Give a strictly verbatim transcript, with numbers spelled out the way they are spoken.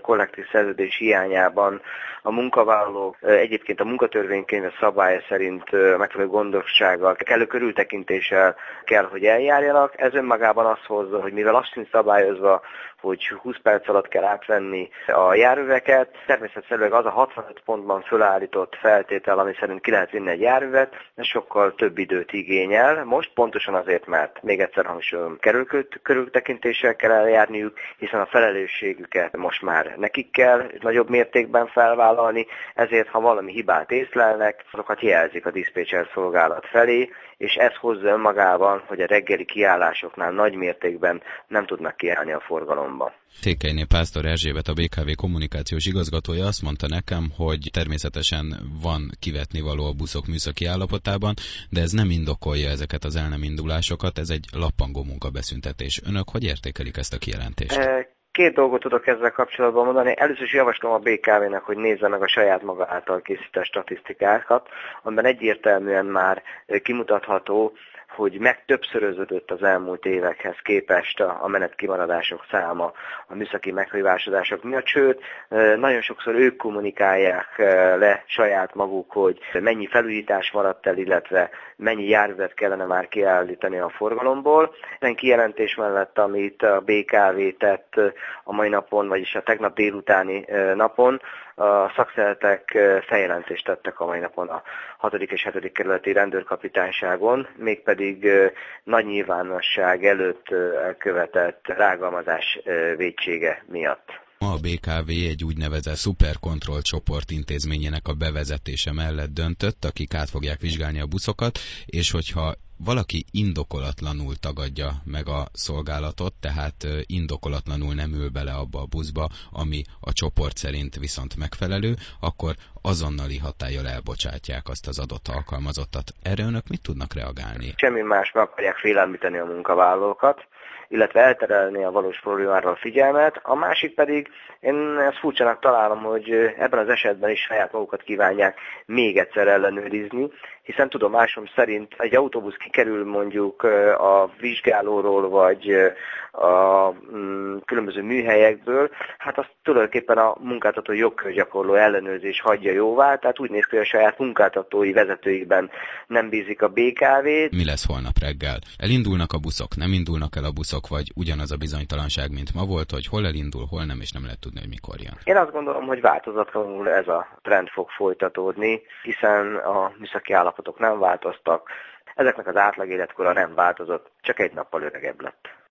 kollektív szerződés hiányában a munkavállalók egyébként a munkatörvénykönyve szabálya szerint megfelelő gondossággal, kellő körültekintéssel kell, hogy eljárjanak. Ez önmagában azt hozza, hogy mivel azt sincs szabályozva, hogy húsz perc alatt kell átvenni a járműveket, természetesen az a hatvanöt pontban fölállított feltétel, ami szerint ki lehet vinni egy járművet, ez sokkal több időt igényel. Most pontosan azért, mert még egyszer hangsúlyom, körültekintéssel kell eljárniuk, hiszen a felelősségüket most már nekik kell nagyobb mértékben felvállalni, ezért ha valami hibát észlelnek, azokat jelzik a diszpécser szolgálat felé, és ez hozza önmagában, hogy a reggeli kiállásoknál nagy mértékben nem tudnak kiállni a forgalomba. Székelyné Pásztor Erzsébet, a bé ká vé kommunikációs igazgatója azt mondta nekem, hogy természetesen van kivetni való a buszok műszaki állapotában, de ez nem indokolja ezeket az el nem indulásokat, ez egy lappangó munkabeszüntetés. Önök hogy értékelik ezt a kijelentést? E- Két dolgot tudok ezzel kapcsolatban mondani. Először is javaslom a bé ká vének, hogy nézze meg a saját maga által készített statisztikákat, amiben egyértelműen már kimutatható, hogy megtöbbszöröződött az elmúlt évekhez képest a menetkimaradások száma a műszaki meghívásodások miatt, sőt, nagyon sokszor ők kommunikálják le saját maguk, hogy mennyi felújítás maradt el, illetve mennyi járművet kellene már kiállítani a forgalomból. Ezen kijelentés mellett, amit a bé ká vé tett a mai napon, vagyis a tegnap délutáni napon, a szakszervezetek feljelentést tettek a mai napon a hatodik és hetedik kerületi rendőrkapitányságon, mégpedig nagy nyilvánosság előtt elkövetett rágalmazás vétsége miatt. Ma a bé ká vé egy úgynevezett szuperkontroll csoport intézményének a bevezetése mellett döntött, akik át fogják vizsgálni a buszokat, és hogyha valaki indokolatlanul tagadja meg a szolgálatot, tehát indokolatlanul nem ül bele abba a buszba, ami a csoport szerint viszont megfelelő, akkor azonnali hatállyal elbocsátják azt az adott alkalmazottat. Erre önök mit tudnak reagálni? Semmi más, meg akarják félelmíteni a munkavállalókat, illetve elterelni a valós problémára a figyelmet. A másik pedig, én ezt furcsának találom, hogy ebben az esetben is saját magukat kívánják még egyszer ellenőrizni, hiszen tudomásom szerint egy autóbusz kikerül mondjuk a vizsgálóról, vagy a mm, különböző műhelyekből, hát azt tulajdonképpen a munkáltató jogkörgyakorló ellenőrzés hagyja jóvá, tehát úgy néz ki, hogy a saját munkáltatói vezetőiben nem bízik a bé ká vé. Mi lesz holnap reggel? Elindulnak a buszok, nem indulnak el a buszok, vagy ugyanaz a bizonytalanság, mint ma volt, hogy hol elindul, hol nem, és nem lehet tudni, hogy mikor jön? Én azt gondolom, hogy változatlanul ez a trend fog folytatódni, hiszen a műszaki állapotok nem változtak, ezeknek az átlag életkora nem változott, csak egy nappal öregebb lett.